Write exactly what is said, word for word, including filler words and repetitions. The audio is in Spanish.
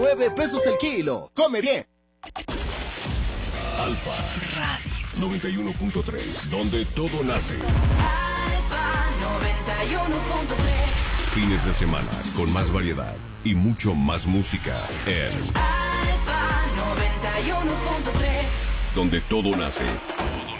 nueve pesos el kilo. ¡Come bien! Alfa Radio noventa y uno punto tres, donde todo nace. Alfa noventa y uno punto tres. Fines de semana con más variedad y mucho más música en Alfa noventa y uno punto tres, donde todo nace.